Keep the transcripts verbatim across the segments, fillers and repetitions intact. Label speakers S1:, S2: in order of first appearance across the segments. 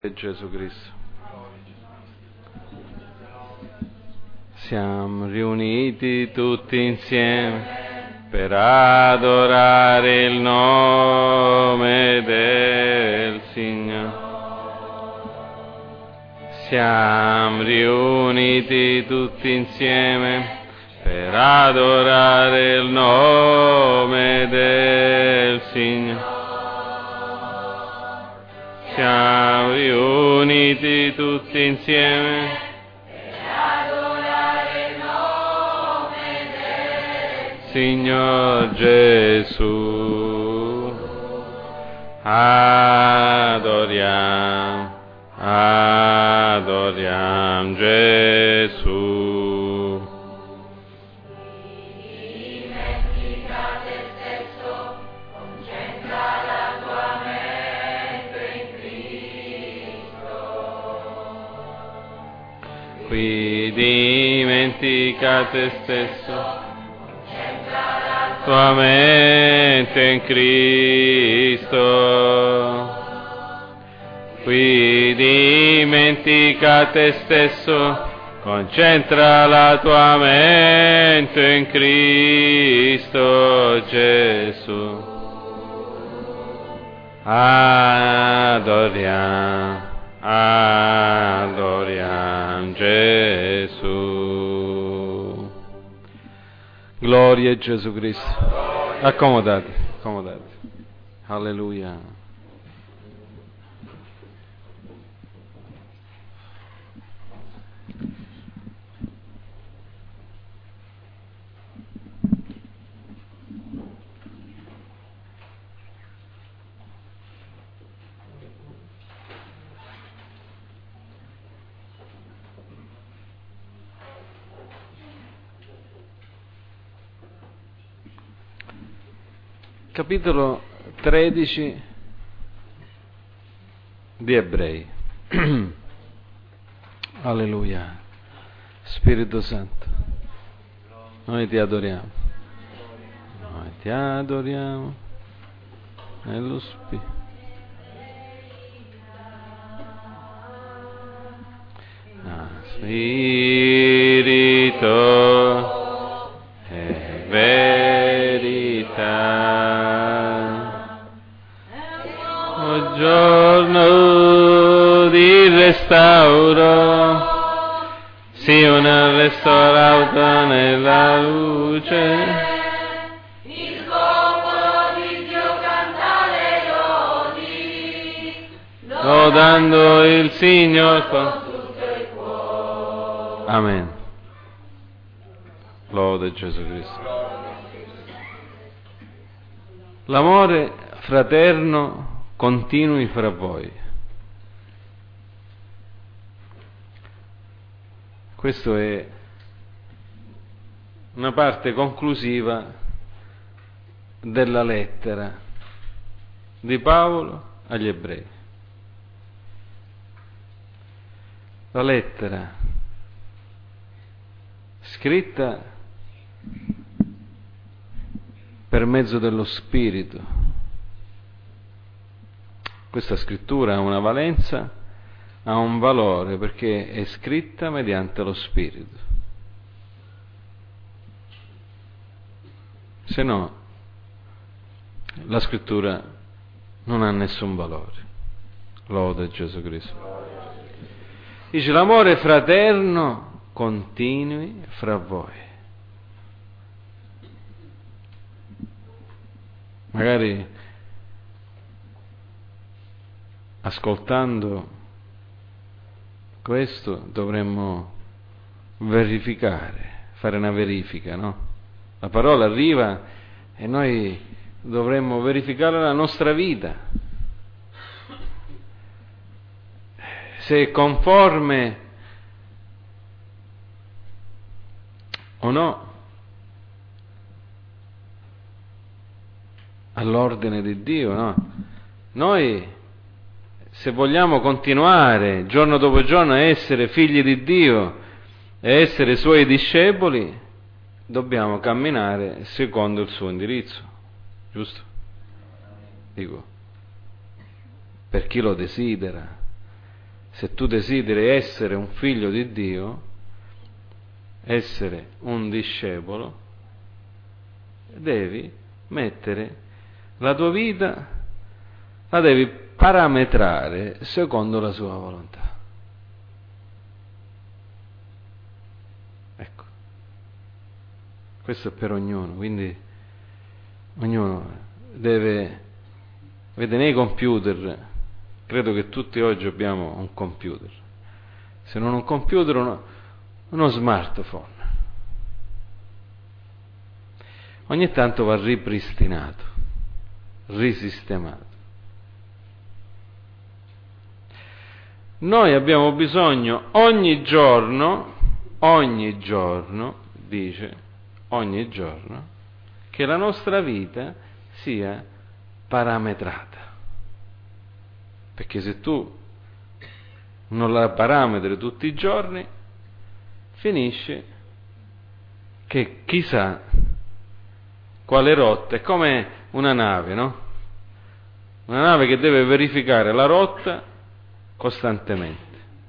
S1: Gesù Cristo. Siamo riuniti tutti insieme per adorare il nome del Signore. Siamo riuniti tutti insieme per adorare il nome del Signore. Siamo riuniti tutti insieme per adorare il nome del Signor Gesù. Adoriamo, adoriamo Gesù. Qui dimentica te stesso, concentra la tua mente in Cristo. Qui dimentica te stesso, concentra la tua mente in Cristo Gesù. Adoriamo. Adoriamo Gesù. Gloria a Gesù Cristo. Accomodate, accomodate. Alleluia. Capitolo tredici di Ebrei. Alleluia. Spirito Santo, noi ti adoriamo. Noi ti adoriamo nello Spirito. Ah, Spirito e verità. O giorno di restauro, sì, una restaurata nella luce.
S2: Il popolo di Dio canta le lodi,
S1: Lodando il Signore con
S2: tutto il cuore.
S1: Amen. Lode Gesù Cristo. L'amore fraterno continui fra voi. Questa è una parte conclusiva della lettera di Paolo agli Ebrei. La lettera scritta per mezzo dello Spirito. Questa scrittura ha una valenza, ha un valore perché è scritta mediante lo Spirito. Se no, la scrittura non ha nessun valore. Lode Gesù Cristo. Dice: l'amore fraterno continui fra voi. Magari ascoltando questo dovremmo verificare, fare una verifica, no? La parola arriva e noi dovremmo verificare la nostra vita, se è conforme o no all'ordine di Dio, no? Noi, se vogliamo continuare giorno dopo giorno a essere figli di Dio e essere Suoi discepoli, dobbiamo camminare secondo il Suo indirizzo, giusto? Dico, per chi lo desidera, se tu desideri essere un figlio di Dio, essere un discepolo, devi mettere la tua vita, la devi parametrare secondo la sua volontà. Ecco, questo è per ognuno, quindi ognuno deve, vede, nei computer, credo che tutti oggi abbiamo un computer, se non un computer uno, uno smartphone, ogni tanto va ripristinato, risistemato. Noi abbiamo bisogno ogni giorno, ogni giorno, dice, ogni giorno, che la nostra vita sia parametrata. Perché se tu non la parametri tutti i giorni, finisce che chissà quale rotta, è come una nave, no? Una nave che deve verificare la rotta costantemente.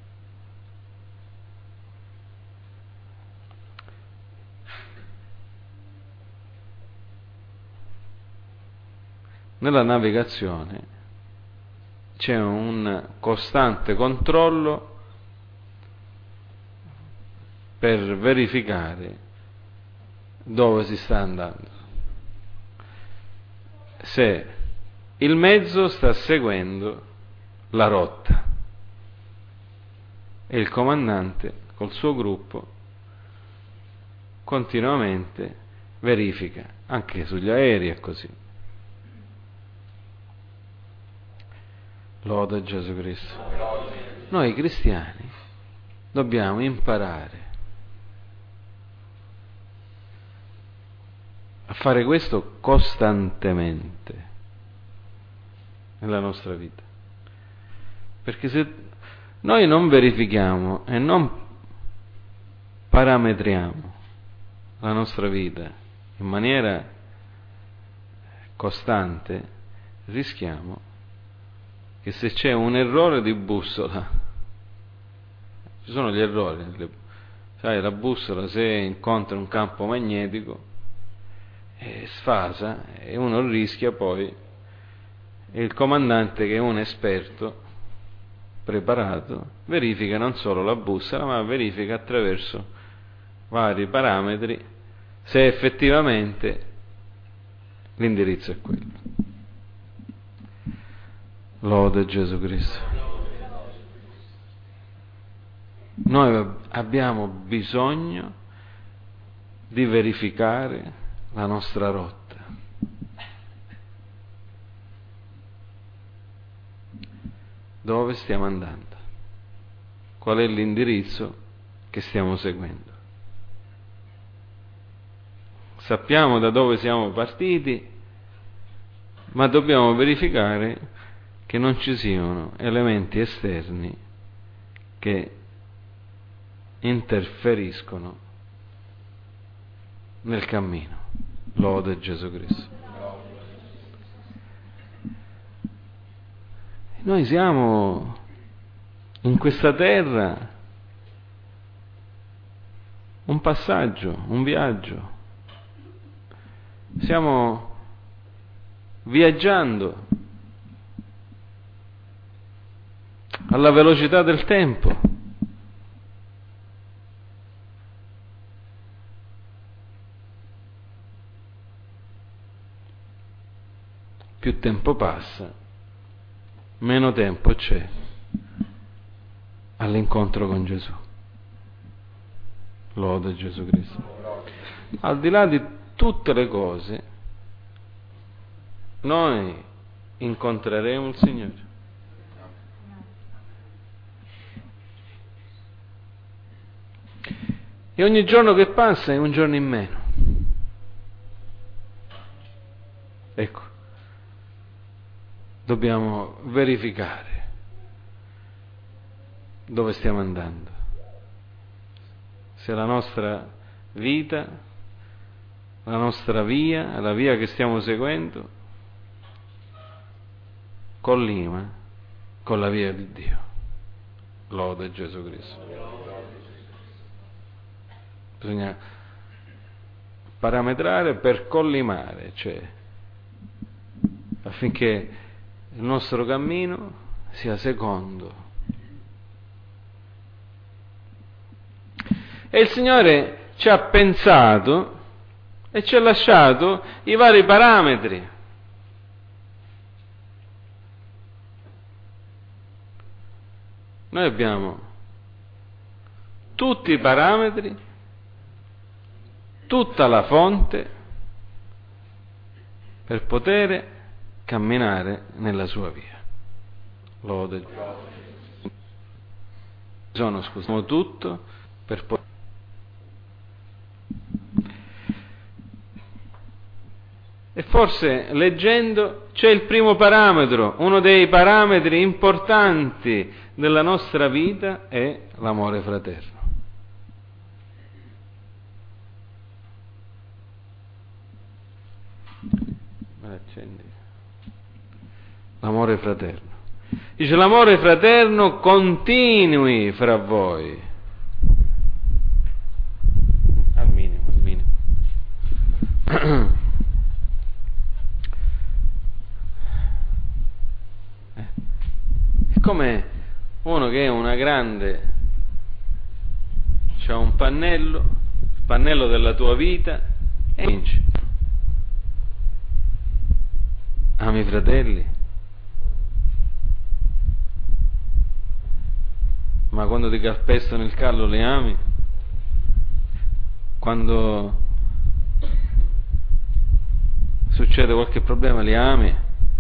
S1: Nella navigazione c'è un costante controllo per verificare dove si sta andando, se il mezzo sta seguendo la rotta, e il comandante col suo gruppo continuamente verifica, anche sugli aerei è così. Lode Gesù Cristo. Noi cristiani dobbiamo imparare a fare questo costantemente nella nostra vita, perché se noi non verifichiamo e non parametriamo la nostra vita in maniera costante, rischiamo che se c'è un errore di bussola, ci sono gli errori, le, sai, la bussola se incontra un campo magnetico eh, sfasa e uno rischia poi, e il comandante, che è un esperto preparato, verifica non solo la bussola ma verifica attraverso vari parametri se effettivamente l'indirizzo è quello. Lode Gesù Cristo. Noi abbiamo bisogno di verificare la nostra rotta. Dove stiamo andando? Qual è l'indirizzo che stiamo seguendo? Sappiamo da dove siamo partiti, ma dobbiamo verificare che non ci siano elementi esterni che interferiscono nel cammino. Lode Gesù Cristo. Noi siamo in questa terra un passaggio, un viaggio. Stiamo viaggiando alla velocità del tempo. Più tempo passa, meno tempo c'è all'incontro con Gesù. Lode Gesù Cristo. Al di là di tutte le cose, noi incontreremo il Signore. E ogni giorno che passa è un giorno in meno. Ecco, dobbiamo verificare dove stiamo andando, se la nostra vita, la nostra via, la via che stiamo seguendo, collima con la via di Dio. Lode Gesù Cristo. Bisogna parametrare per collimare, cioè affinché il nostro cammino sia secondo. E il Signore ci ha pensato e ci ha lasciato i vari parametri. Noi abbiamo tutti i parametri, tutta la fonte per poter camminare nella sua via. Lode. Sono, scusiamo tutto per poter. E forse leggendo c'è il primo parametro, uno dei parametri importanti della nostra vita è l'amore fraterno. Me l'accendi? L'amore fraterno. Dice l'amore fraterno continui fra voi. Al minimo, al minimo. È come uno che è una grande, c'ha un pannello, il pannello della tua vita, e vince. Ami i fratelli? Ma quando ti calpestano il callo li ami? Quando succede qualche problema li ami?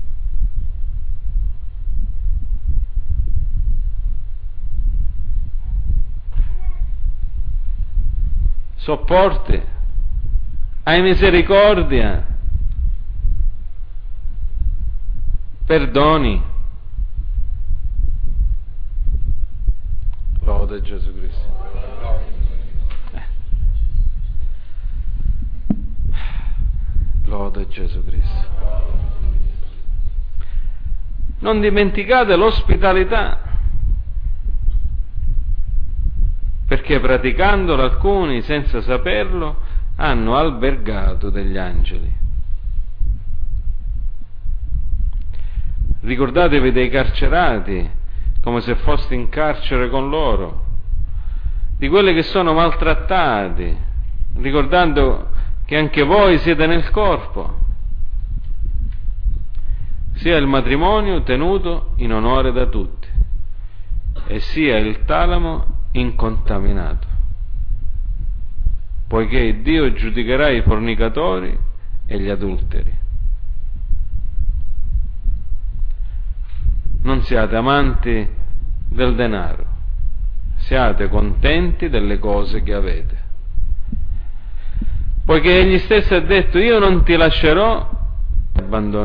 S1: Sopporti? Hai misericordia? Perdoni? Lode Gesù Cristo. Eh. Lode Gesù Cristo. Non dimenticate l'ospitalità, perché praticandolo alcuni senza saperlo hanno albergato degli angeli. Ricordatevi dei carcerati come se foste in carcere con loro, di quelli che sono maltrattati, ricordando che anche voi siete nel corpo, sia il matrimonio tenuto in onore da tutti e sia il talamo incontaminato, poiché Dio giudicherà i fornicatori e gli adulteri. Non siate amanti del denaro, siate contenti delle cose che avete, poiché egli stesso ha detto: io non ti lascerò e abbandonerò.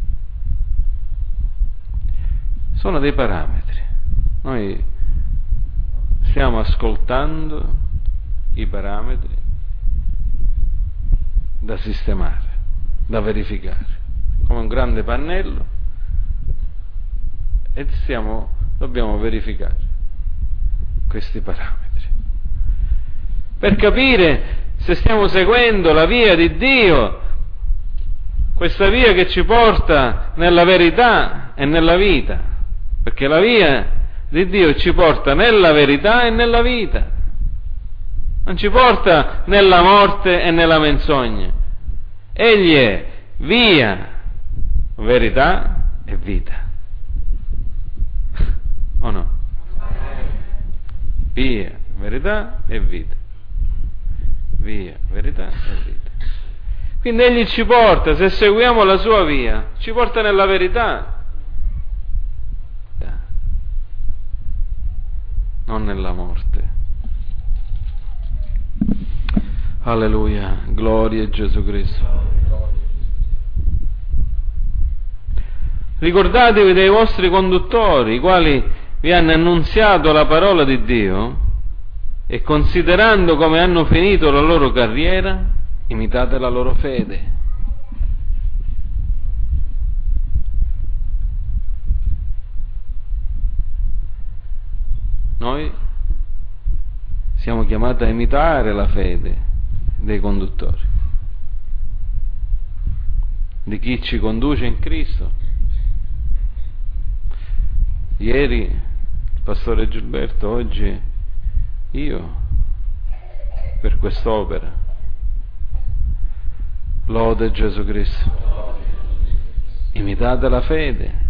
S1: Sono dei parametri. Noi stiamo ascoltando i parametri da sistemare, da verificare, come un grande pannello, e stiamo, dobbiamo verificare questi parametri per capire se stiamo seguendo la via di Dio, questa via che ci porta nella verità e nella vita, perché la via di Dio ci porta nella verità e nella vita, non ci porta nella morte e nella menzogna. Egli è via, verità e vita. O no? Via, verità e vita. Via, verità e vita. Quindi egli ci porta, se seguiamo la sua via, ci porta nella verità, non nella morte. Alleluia, gloria a Gesù Cristo. Ricordatevi dei vostri conduttori, i quali vi hanno annunziato la parola di Dio, e considerando come hanno finito la loro carriera, imitate la loro fede. Noi siamo chiamati a imitare la fede dei conduttori, di chi ci conduce in Cristo. Ieri il pastore Gilberto, oggi io, per quest'opera. Lode Gesù Cristo. Imitate la fede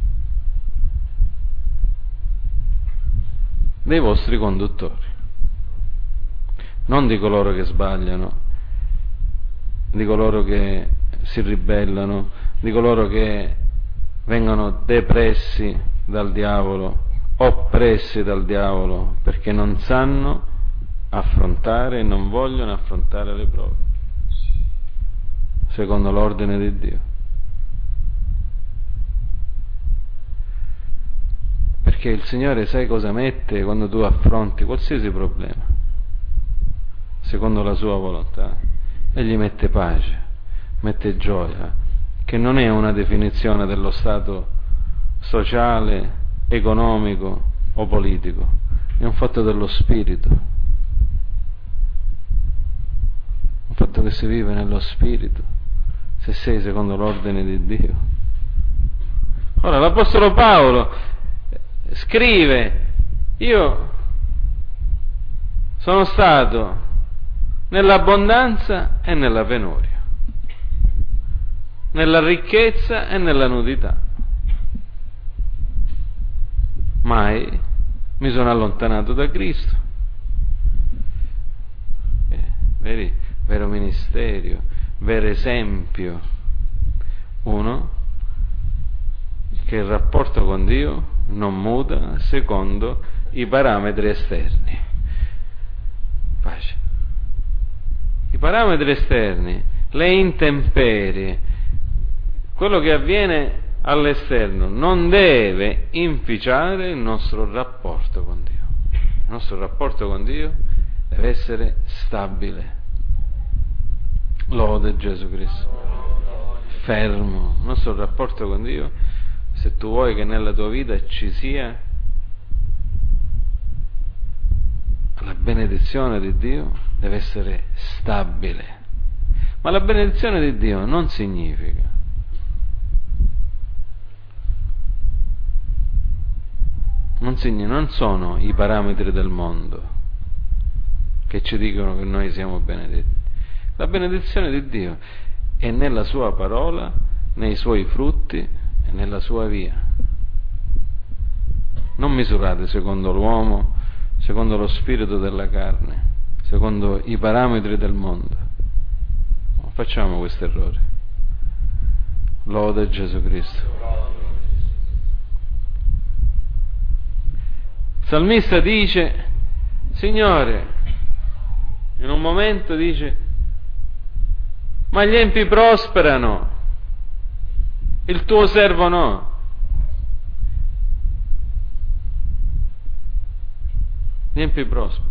S1: dei vostri conduttori, non di coloro che sbagliano, di coloro che si ribellano, di coloro che vengono depressi dal diavolo, oppressi dal diavolo, perché non sanno affrontare e non vogliono affrontare le prove secondo l'ordine di Dio. Perché il Signore, sai cosa mette quando tu affronti qualsiasi problema secondo la sua volontà? Egli mette pace, mette gioia, che non è una definizione dello stato sociale, economico o politico, è un fatto dello spirito, un fatto che si vive nello spirito, se sei secondo l'ordine di Dio. Ora l'Apostolo Paolo scrive: io sono stato nell'abbondanza e nella penuria, nella ricchezza e nella nudità, mai mi sono allontanato da Cristo. Eh, vedi, vero ministero, vero esempio, uno che il rapporto con Dio non muta secondo i parametri esterni. Pace. I parametri esterni, le intemperie, quello che avviene all'esterno non deve inficiare il nostro rapporto con Dio. Il nostro rapporto con Dio deve essere stabile. Lode Gesù Cristo. Fermo. Il nostro rapporto con Dio, se tu vuoi che nella tua vita ci sia la benedizione di Dio, deve essere stabile. Ma la benedizione di Dio non significa non, significa, non sono i parametri del mondo che ci dicono che noi siamo benedetti. La benedizione di Dio è nella sua parola, nei suoi frutti e nella sua via. Non misurate secondo l'uomo, secondo lo spirito della carne, secondo i parametri del mondo. Non facciamo questo errore. Lode Gesù Cristo. Il salmista dice: Signore, in un momento dice: ma gli empi prosperano, il tuo servo no. Gli empi prosperano.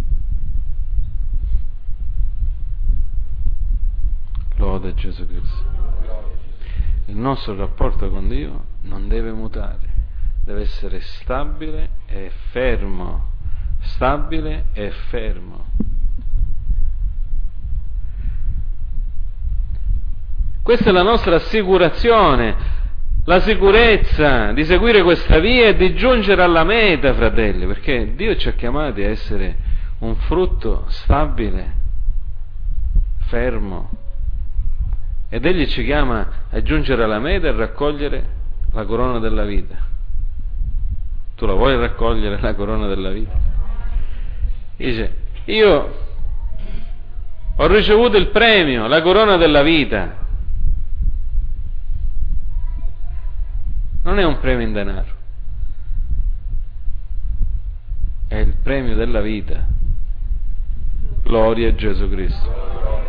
S1: Lode Gesù Cristo. Il nostro rapporto con Dio non deve mutare, deve essere stabile e fermo, stabile e fermo. Questa è la nostra assicurazione, la sicurezza di seguire questa via e di giungere alla meta, fratelli, perché Dio ci ha chiamati a essere un frutto stabile, fermo, ed Egli ci chiama a giungere alla meta e raccogliere la corona della vita. Tu la vuoi raccogliere la corona della vita? Dice: io ho ricevuto il premio, la corona della vita. Non è un premio in denaro, è il premio della vita. Gloria a Gesù Cristo.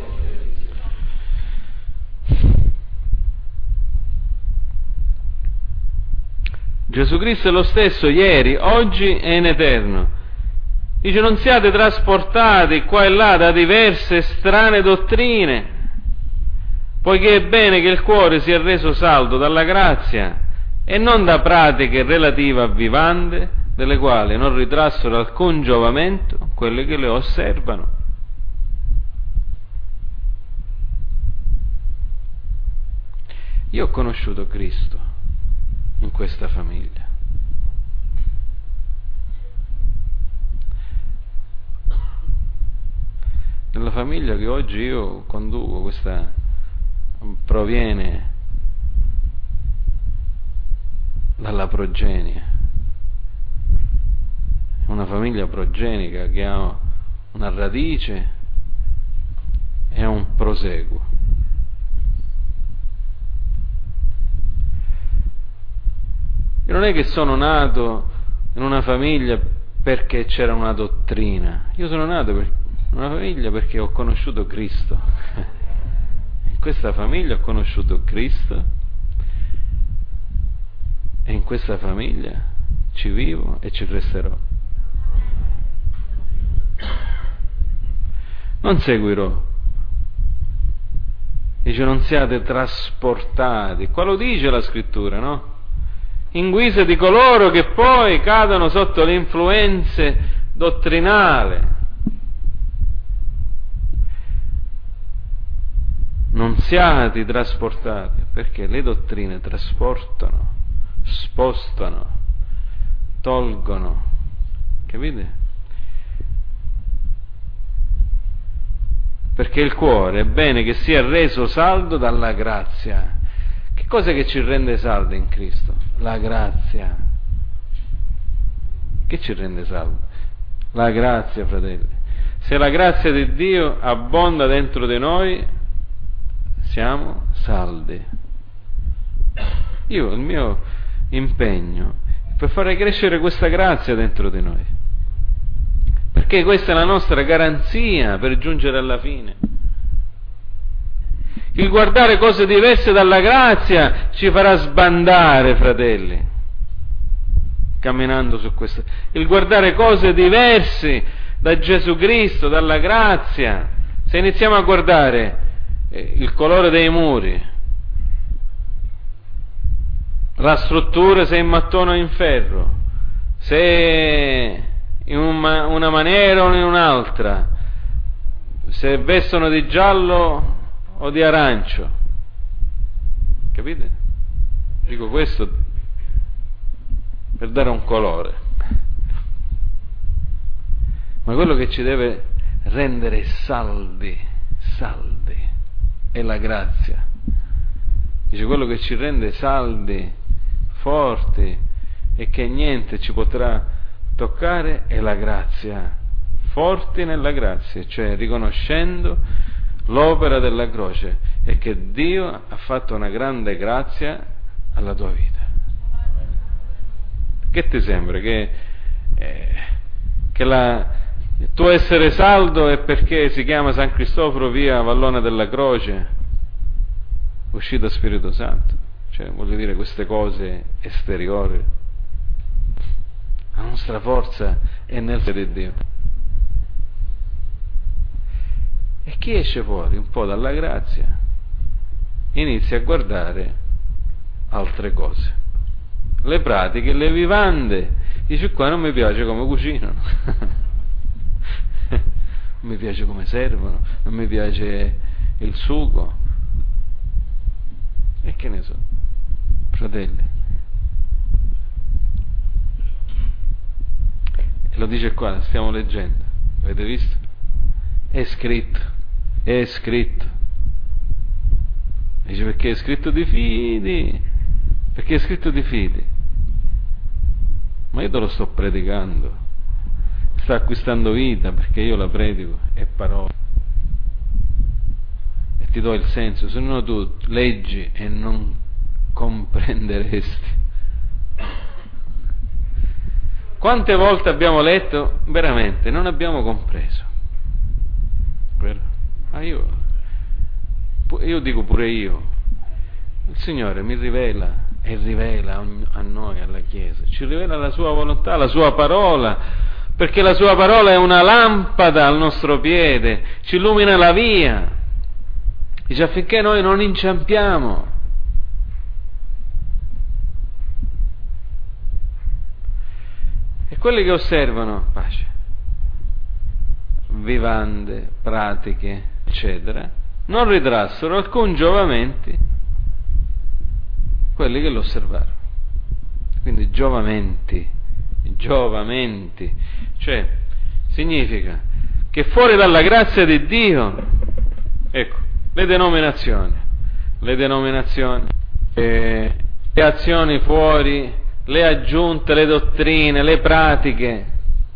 S1: Gesù Cristo è lo stesso ieri, oggi e in eterno. Dice: non siate trasportati qua e là da diverse strane dottrine, poiché è bene che il cuore sia reso saldo dalla grazia e non da pratiche relative a vivande delle quali non ritrassero alcun giovamento quelli che le osservano. Io ho conosciuto Cristo in questa famiglia. Nella famiglia che oggi io conduco, questa proviene dalla progenie, è una famiglia progenica che ha una radice e un proseguo. Io non è che sono nato in una famiglia perché c'era una dottrina, io sono nato in una famiglia perché ho conosciuto Cristo. In questa famiglia ho conosciuto Cristo e in questa famiglia ci vivo e ci resterò. Non seguirò. Dice non siate trasportati. Qua lo dice la scrittura, no? In guisa di coloro che poi cadono sotto le influenze dottrinali. Non siate trasportati, perché le dottrine trasportano, spostano, tolgono, capite? Perché il cuore è bene che sia reso saldo dalla grazia. Che cosa è che ci rende saldi in Cristo? La grazia. Che ci rende saldi? La grazia, fratelli. Se la grazia di Dio abbonda dentro di noi, siamo saldi. Io, il mio impegno è per fare crescere questa grazia dentro di noi, perché questa è la nostra garanzia per giungere alla fine. Il guardare cose diverse dalla grazia ci farà sbandare, fratelli, camminando su questo. Il guardare cose diverse da Gesù Cristo, dalla grazia. Se iniziamo a guardare il colore dei muri, la struttura se in mattone o in ferro, se in una, una maniera o in un'altra, se vestono di giallo o di arancio, capite? Dico questo per dare un colore, ma quello che ci deve rendere saldi, saldi, è la grazia. Dice quello che ci rende saldi, forti e che niente ci potrà toccare è la grazia, forti nella grazia, cioè riconoscendo l'opera della croce e che Dio ha fatto una grande grazia alla tua vita. Che ti sembra? Che, eh, che la, il tuo essere saldo è perché si chiama San Cristoforo via Vallona della Croce, uscito Spirito Santo? Cioè, voglio dire, queste cose esteriori. La nostra forza è nel fede di Dio. E chi esce fuori un po' dalla grazia inizia a guardare altre cose, le pratiche, le vivande. Dice qua non mi piace come cucinano, non mi piace come servono, non mi piace il sugo. E che ne so, fratelli. E lo dice qua, stiamo leggendo, avete visto? È scritto, è scritto. Dice perché è scritto di fidi, perché è scritto di fidi. Ma io te lo sto predicando, sta acquistando vita perché io la predico, è parola. E ti do il senso, se no tu leggi e non comprenderesti. Quante volte abbiamo letto, veramente, non abbiamo compreso. Vero? Ah, io, io dico pure io, il Signore mi rivela e rivela a noi, alla Chiesa, ci rivela la sua volontà, la sua parola, perché la sua parola è una lampada al nostro piede, ci illumina la via, dice affinché noi non inciampiamo. quelli che osservano pace, vivande, pratiche, eccetera, non ritrassero alcun giovamenti quelli che lo osservarono. Quindi giovamenti, giovamenti, cioè significa che fuori dalla grazia di Dio, ecco, le denominazioni, le denominazioni, eh, le azioni fuori, le aggiunte, le dottrine, le pratiche,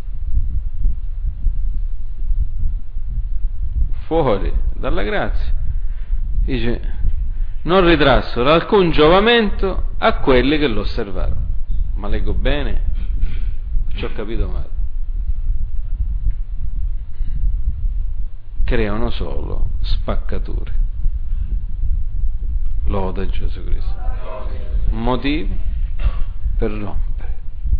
S1: fuori dalla grazia, dice, non ritrassero alcun giovamento a quelli che lo osservarono. Ma leggo bene? Ci ho capito male. Creano solo spaccature. Loda Gesù Cristo. Motivi per rompere.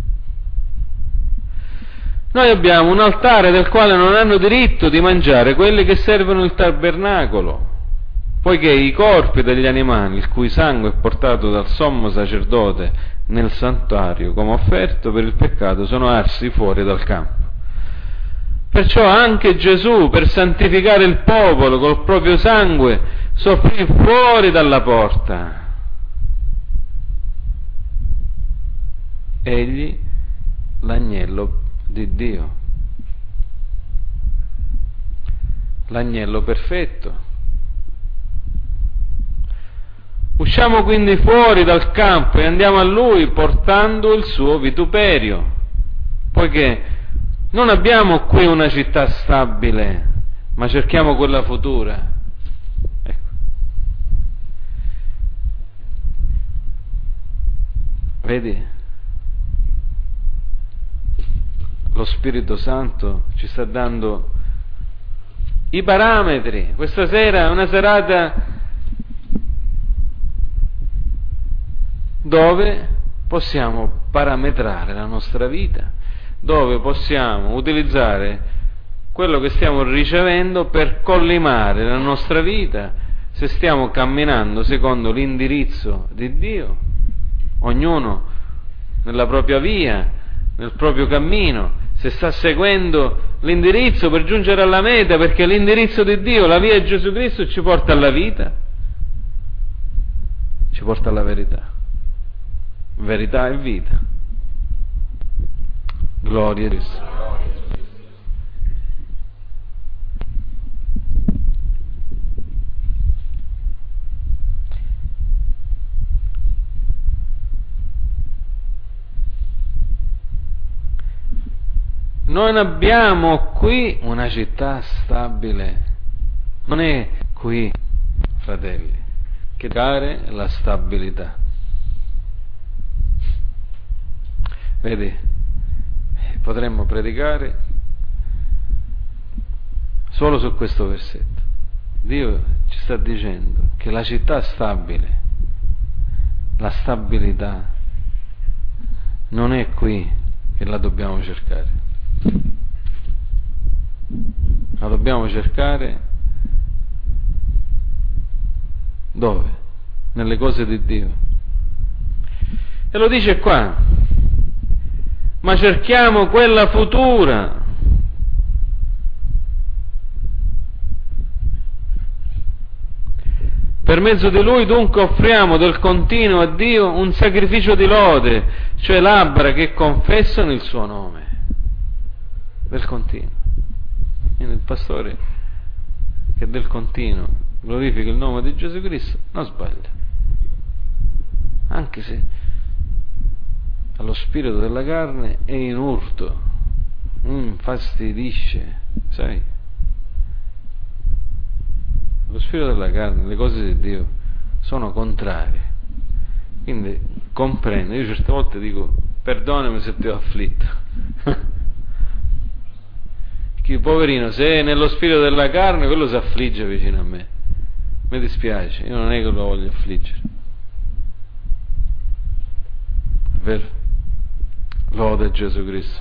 S1: Noi abbiamo un altare del quale non hanno diritto di mangiare quelli che servono il tabernacolo, poiché i corpi degli animali, il cui sangue è portato dal sommo sacerdote nel santuario come offerto per il peccato, sono arsi fuori dal campo. Perciò anche Gesù, per santificare il popolo col proprio sangue, soffrì fuori dalla porta. Egli, l'agnello di Dio, l'agnello perfetto. Usciamo quindi fuori dal campo e andiamo a Lui portando il suo vituperio, poiché non abbiamo qui una città stabile, ma cerchiamo quella futura. Ecco. Vedi? Lo Spirito Santo ci sta dando i parametri. Questa sera è una serata dove possiamo parametrare la nostra vita, dove possiamo utilizzare quello che stiamo ricevendo per collimare la nostra vita, se stiamo camminando secondo l'indirizzo di Dio, ognuno nella propria via, nel proprio cammino, se sta seguendo l'indirizzo per giungere alla meta, perché l'indirizzo di Dio, la via di Gesù Cristo, ci porta alla vita, ci porta alla verità. Verità e vita. Gloria a Dio. Non abbiamo qui una città stabile. Non è qui, fratelli, che dare la stabilità. Vedi, potremmo predicare solo su questo versetto. Dio ci sta dicendo che la città stabile, la stabilità, non è qui che la dobbiamo cercare. La dobbiamo cercare dove? Nelle cose di Dio. E lo dice qua. Ma cerchiamo quella futura. Per mezzo di Lui dunque offriamo del continuo a Dio un sacrificio di lode, cioè labbra che confessano il suo nome. Del continuo. Quindi il pastore che del continuo glorifica il nome di Gesù Cristo non sbaglia. Anche se allo spirito della carne è in urto, infastidisce, sai? Lo spirito della carne, le cose di Dio sono contrarie. Quindi comprendo, io certe volte dico perdonami se ti ho afflitto. Che poverino, se è nello spirito della carne, quello si affligge vicino a me. Mi dispiace, io non è che lo voglio affliggere. Vero? Lode Gesù Cristo.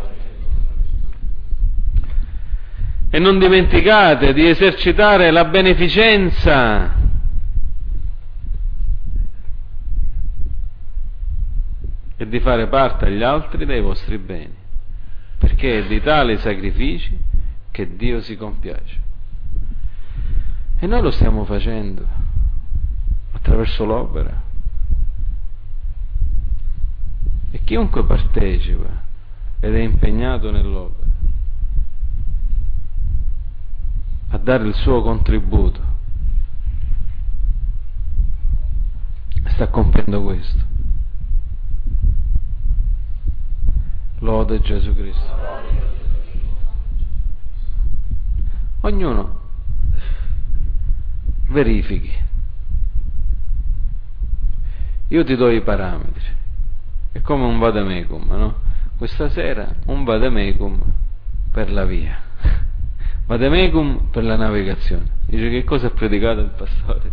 S1: E non dimenticate di esercitare la beneficenza. E di fare parte agli altri dei vostri beni. perché è di tali sacrifici che Dio si compiace. E noi lo stiamo facendo attraverso l'opera. E chiunque partecipa ed è impegnato nell'opera a dare il suo contributo sta compiendo questo. Lode Gesù Cristo. Ognuno verifichi. Io ti do i parametri. È come un vademecum, no? Questa sera un vademecum per la via, vademecum per la navigazione. Dice: che cosa ha predicato il pastore?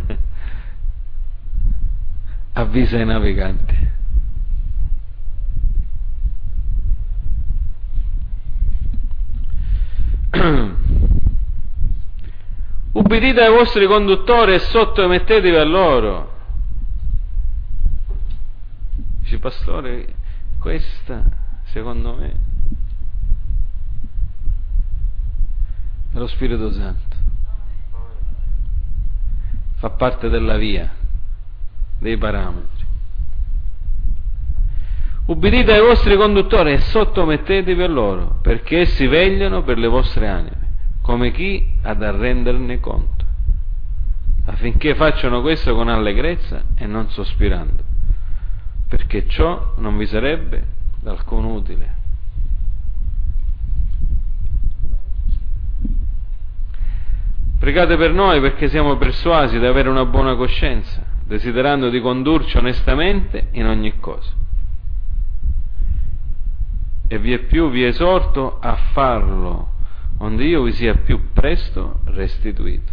S1: Avvisa i naviganti. Ubbidite ai vostri conduttori e sottomettetevi a loro. Dice: pastore, questa secondo me è lo Spirito Santo, fa parte della via, dei parametri. Ubbidite ai vostri conduttori e sottomettetevi a loro, perché essi vegliano per le vostre anime, come chi ha da renderne conto, affinché facciano questo con allegrezza e non sospirando, perché ciò non vi sarebbe d'alcun utile. Pregate per noi, perché siamo persuasi di avere una buona coscienza, desiderando di condurci onestamente in ogni cosa. E vi è più vi esorto a farlo, onde io vi sia più presto restituito.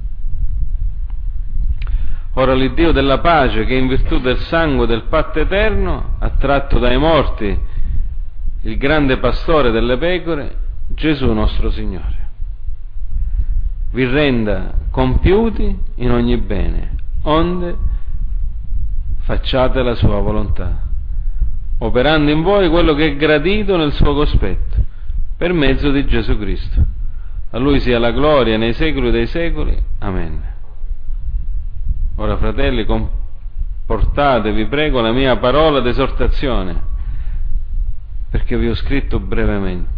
S1: Ora l'Iddio della pace, che in virtù del sangue del patto eterno ha tratto dai morti il grande pastore delle pecore, Gesù nostro Signore, vi renda compiuti in ogni bene, onde facciate la sua volontà, operando in voi quello che è gradito nel suo cospetto, per mezzo di Gesù Cristo. A Lui sia la gloria nei secoli dei secoli. Amen. Ora, fratelli, comportate, vi prego, la mia parola d'esortazione, perché vi ho scritto brevemente.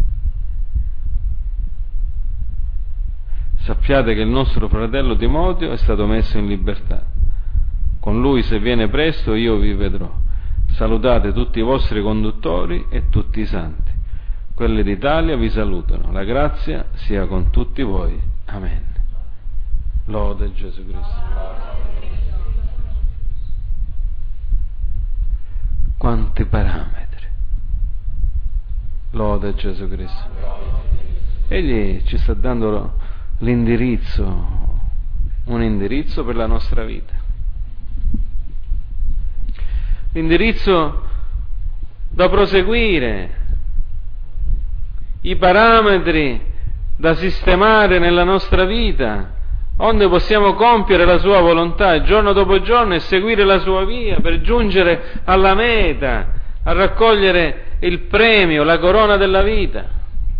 S1: Sappiate che il nostro fratello Timoteo è stato messo in libertà. Con lui, se viene presto, io vi vedrò. Salutate tutti i vostri conduttori e tutti i santi. Quelli d'Italia vi salutano. La grazia sia con tutti voi. Amen. Lode Gesù Cristo. Quanti parametri. Lode Gesù Cristo. Egli ci sta dando l'indirizzo, un indirizzo per la nostra vita. L'indirizzo da proseguire, i parametri da sistemare nella nostra vita, onde possiamo compiere la sua volontà giorno dopo giorno e seguire la sua via per giungere alla meta, a raccogliere il premio, la corona della vita.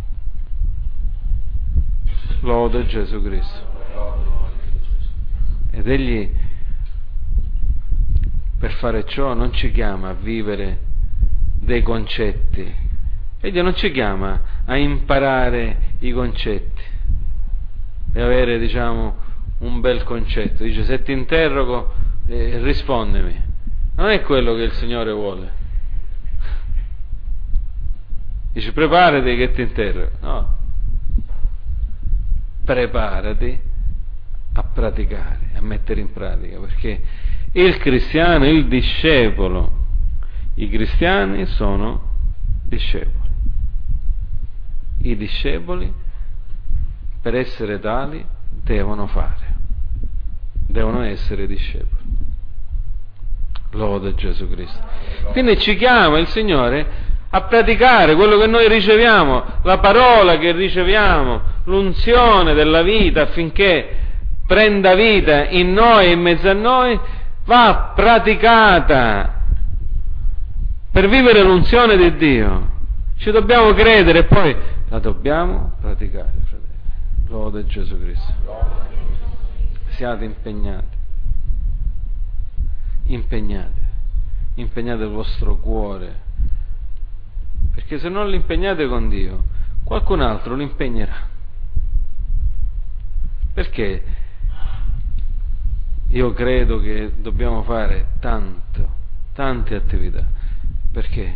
S1: Lode Gesù Cristo. Ed Egli, per fare ciò, non ci chiama a vivere dei concetti. Egli non ci chiama a imparare i concetti e avere, diciamo, un bel concetto. Dice: se ti interrogo, eh, rispondimi. Non è quello che il Signore vuole. Dice: preparati che ti interrogo. No. Preparati a praticare, a mettere in pratica, perché il cristiano, il discepolo, i cristiani sono discepoli. I discepoli, per essere tali, devono fare, devono essere discepoli. Lode Gesù Cristo. Quindi ci chiama il Signore a praticare quello che noi riceviamo, la parola che riceviamo, l'unzione della vita, affinché prenda vita in noi e in mezzo a noi, va praticata per vivere l'unzione di Dio. Ci dobbiamo credere e poi la dobbiamo praticare, fratelli. Lode Gesù Cristo. Siate impegnati. Impegnate. Impegnate il vostro cuore. Perché se non l'impegnate con Dio, qualcun altro lo impegnerà. Perché io credo che dobbiamo fare tanto, tante attività, perché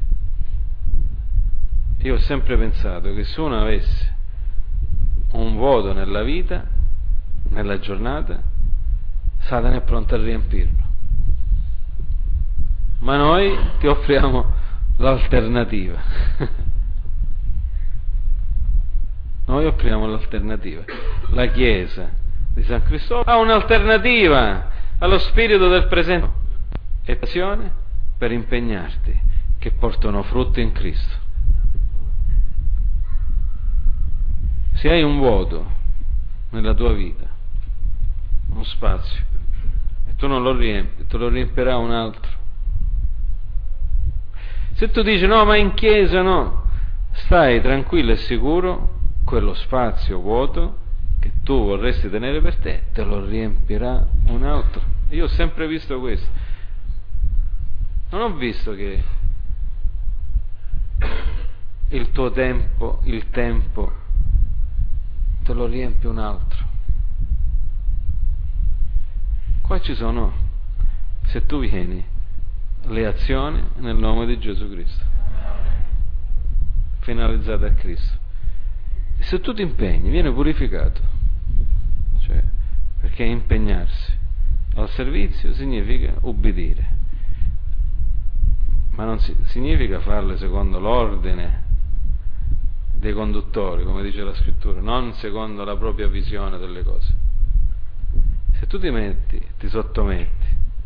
S1: io ho sempre pensato che se uno avesse un vuoto nella vita, nella giornata, Satana è pronto a riempirlo. Ma noi ti offriamo l'alternativa. Noi offriamo l'alternativa. La Chiesa di San Cristoforo ha un'alternativa allo spirito del presente e passione per impegnarti, che portano frutto in Cristo. Se hai un vuoto nella tua vita, uno spazio, e tu non lo riempi, te lo riempirà un altro. Se tu dici no, ma in chiesa no, stai tranquillo e sicuro, quello spazio vuoto che tu vorresti tenere per te, te lo riempirà un altro. Io ho sempre visto questo. Non ho visto che il tuo tempo, il tempo, te lo riempie un altro. Qua ci sono, se tu vieni, le azioni nel nome di Gesù Cristo, finalizzate a Cristo. E se tu ti impegni, viene purificato. Cioè, perché impegnarsi al servizio significa ubbidire, ma non si, significa farle secondo l'ordine dei conduttori, come dice la scrittura, non secondo la propria visione delle cose. Se tu ti metti, ti sottometti,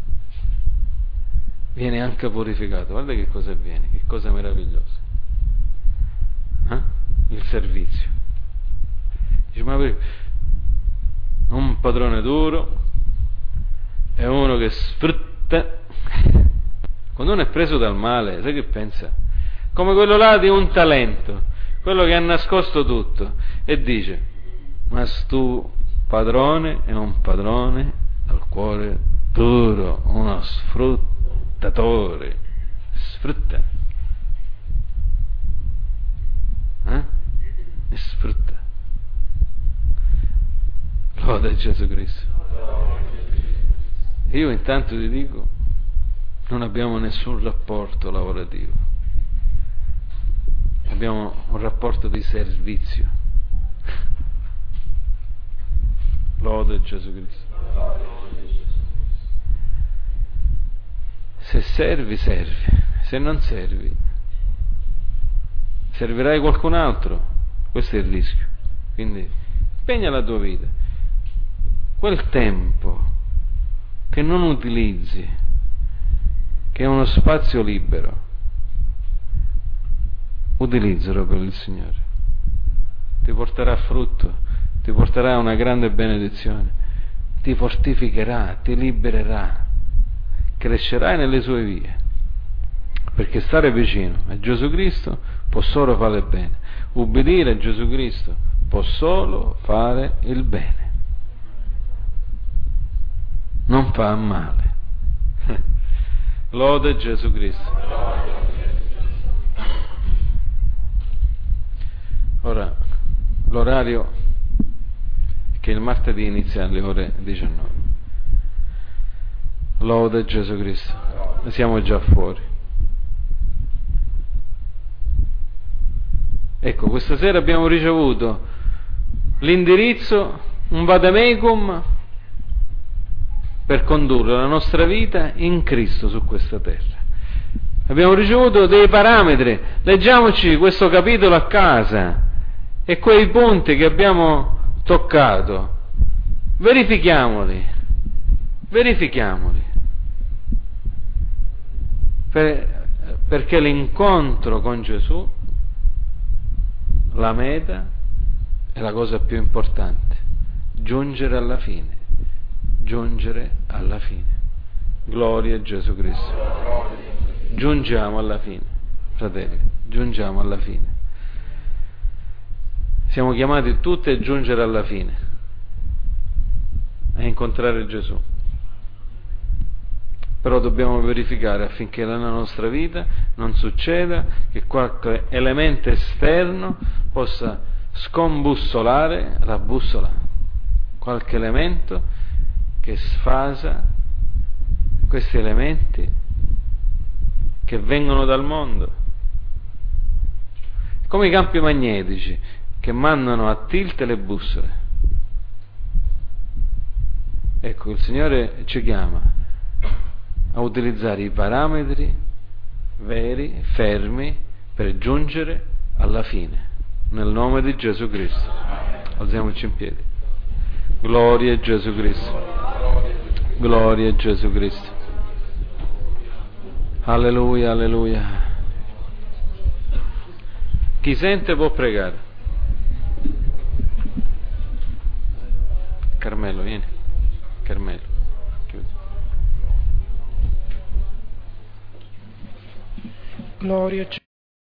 S1: viene anche purificato. Guarda che cosa avviene, che cosa meravigliosa. Eh? Il servizio. Dice, ma un padrone duro è uno che sfrutta. Quando uno è preso dal male, sai che pensa? Come quello là di un talento, quello che ha nascosto tutto, e dice, ma stu padrone è un padrone dal cuore duro, uno sfruttatore, sfrutta, eh? E sfrutta. Lode a Gesù Cristo. Io intanto ti dico, non abbiamo nessun rapporto lavorativo, abbiamo un rapporto di servizio. Lode a Gesù Cristo. Se servi, servi. Se non servi, servirai qualcun altro. Questo è il rischio. Quindi impegna la tua vita. Quel tempo che non utilizzi, che è uno spazio libero, utilizzalo per il Signore. Ti porterà frutto, ti porterà una grande benedizione, ti fortificherà, ti libererà, crescerai nelle sue vie, perché stare vicino a Gesù Cristo può solo fare il bene, ubbidire a Gesù Cristo può solo fare il bene, non fa male. Lode Gesù Cristo. Ora, l'orario che il martedì inizia alle ore diciannove. Lode Gesù Cristo. Siamo già fuori. Ecco, questa sera abbiamo ricevuto l'indirizzo, un vademecum per condurre la nostra vita in Cristo su questa terra. Abbiamo ricevuto dei parametri. Leggiamoci questo capitolo a casa e quei punti che abbiamo toccato, verifichiamoli, verifichiamoli, per, perché l'incontro con Gesù, la meta, è la cosa più importante, giungere alla fine, giungere alla fine. Gloria a Gesù Cristo. Giungiamo alla fine, fratelli. giungiamo alla fine. Siamo chiamati tutti a giungere alla fine, a incontrare Gesù. Però dobbiamo verificare affinché nella nostra vita non succeda che qualche elemento esterno possa scombussolare la bussola, qualche elemento che sfasa questi elementi che vengono dal mondo, come i campi magnetici che mandano a tilt le bussole. Ecco, il Signore ci chiama a utilizzare i parametri veri, fermi, per giungere alla fine, nel nome di Gesù Cristo. Alziamoci in piedi. Gloria a Gesù Cristo. Gloria a Gesù Cristo. Alleluia, alleluia. Chi sente può pregare. Carmelo, vieni. Carmelo. Chiudi.
S3: Gloria a